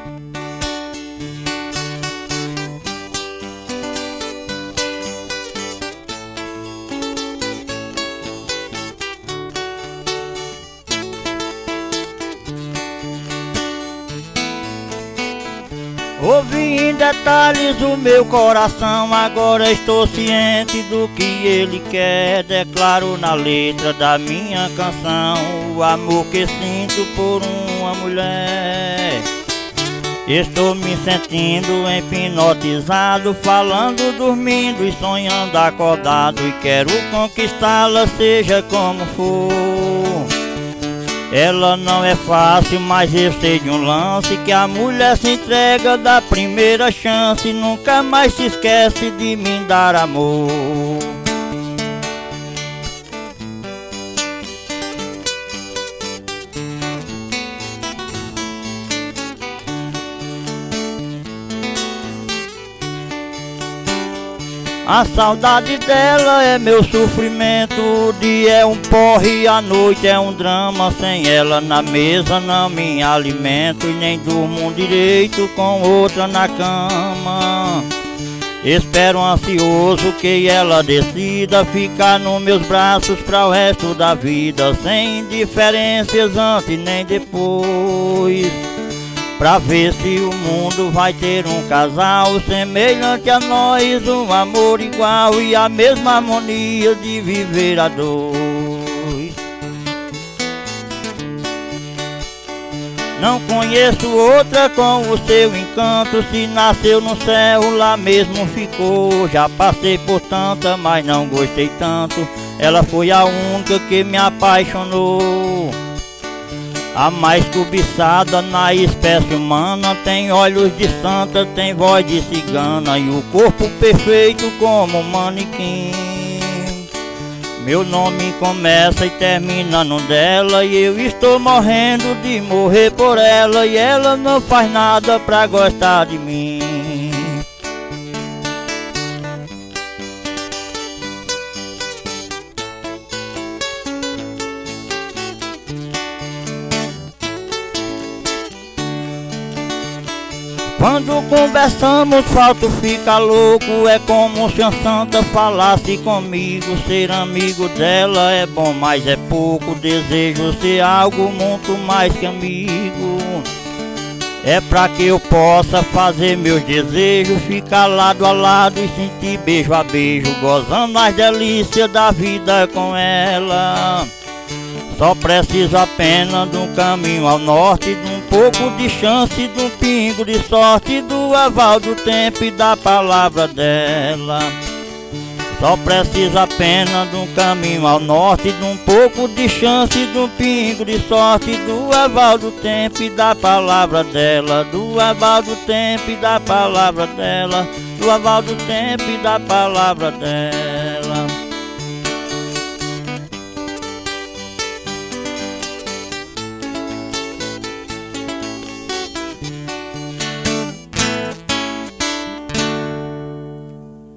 Ouvi em detalhes o meu coração, agora estou ciente do que ele quer. Declaro na letra da minha canção o amor que sinto por uma mulher. Estou me sentindo hipnotizado, falando, dormindo e sonhando acordado, e quero conquistá-la seja como for. Ela não é fácil, mas eu sei de um lance, que a mulher se entrega da primeira chance, nunca mais se esquece de me dar amor. A saudade dela é meu sofrimento, o dia é um porre, a noite é um drama. Sem ela na mesa não me alimento, e nem durmo direito com outra na cama. Espero ansioso que ela decida ficar nos meus braços para o resto da vida, sem indiferenças antes nem depois, pra ver se o mundo vai ter um casal semelhante a nós, um amor igual e a mesma harmonia de viver a dois. Não conheço outra com o seu encanto, se nasceu no céu lá mesmo ficou. Já passei por tanta, mas não gostei tanto, ela foi a única que me apaixonou. A mais cobiçada na espécie humana, tem olhos de santa, tem voz de cigana e o corpo perfeito como um manequim. Meu nome começa e termina no dela, e eu estou morrendo de morrer por ela, e ela não faz nada pra gostar de mim. Quando conversamos, falto fica louco, é como se a santa falasse comigo. Ser amigo dela é bom, mas é pouco, desejo ser algo muito mais que amigo. É pra que eu possa fazer meus desejos, ficar lado a lado e sentir beijo a beijo, gozando as delícias da vida com ela. Só preciso apenas de um caminho ao norte, de um pouco de chance, de um pingo de sorte, do aval do tempo e da palavra dela. Só preciso apenas de um caminho ao norte, de um pouco de chance, de um pingo de sorte, do aval do tempo e da palavra dela. Do aval do tempo e da palavra dela. Do aval do tempo e da palavra dela.